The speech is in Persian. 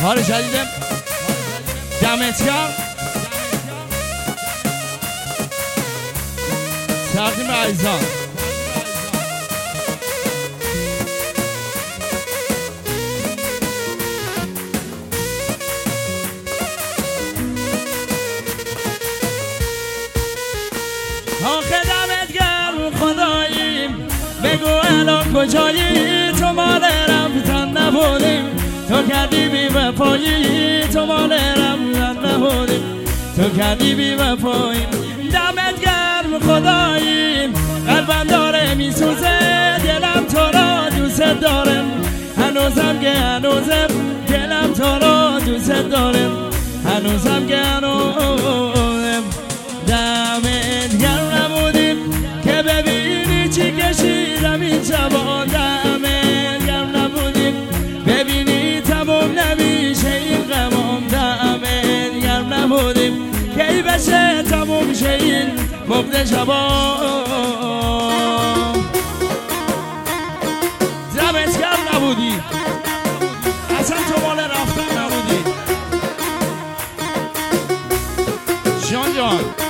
کار جدیدم دمت گرم تقدیم عزیزان. آخه دمت گرم خداییم بگو الان کجایی تو مال رمزن نبودیم تو کردی بی وفایی تو مال رمزن نبودیم تو کردی بی وفایی دمت گرم خداییم قلبم داره میسوزه دلم تو را دوست دارم هنوزم که هنوزم دلم تو را دوست دارم هنوزم که هنوزم دمت گرم نبودیم که ببینی چی کشیدم این شبا دمت گرم نبودیم ببینی تموم نمیشه این غمام دمت گرم نبودیم کی بشه تموم شه این مبد شبا دمت گرم نبودی اصلا تو مال رفتن نبودی جان جان